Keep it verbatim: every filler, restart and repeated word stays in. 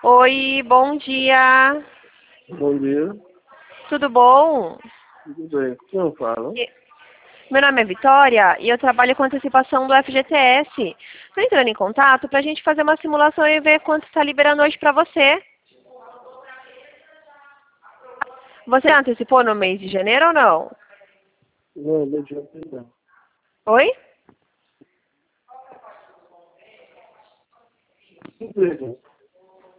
Oi, bom dia. Bom dia. Tudo bom? Tudo bem. Quem eu falo? E- Meu nome é Vitória e eu trabalho com antecipação do F G T S. Estou entrando em contato para a gente fazer uma simulação e ver quanto está liberando hoje para você. Você antecipou no mês de janeiro ou não? Não, não adianta não. Oi? Emprego.